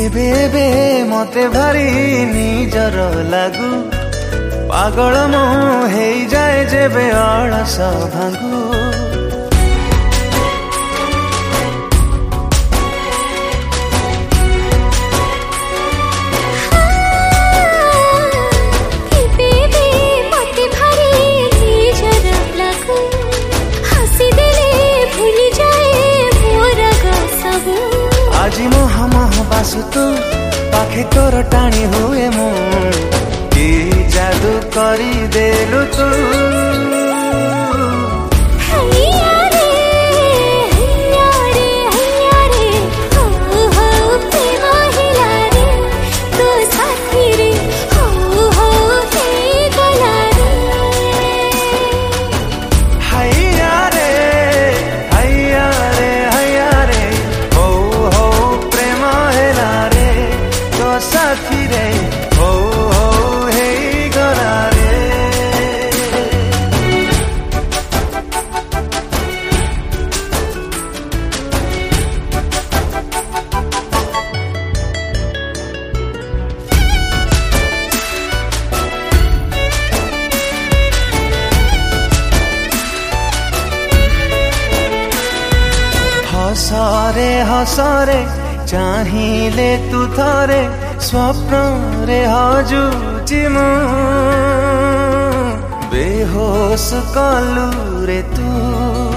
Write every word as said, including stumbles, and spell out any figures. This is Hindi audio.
एबे एबे मते भारी निजर लागू पागल मो हे जाए जेबे अलस भांगू आज मोह मोह बासु तू पाखे तोर टाणी हुए मु कि जादू करी देलु तू साथी रे हो हो हे गला रे हसरे हसरे चाहिले तू थरे स्वप्न रे हजुची मु बेहोश कलु रे तू।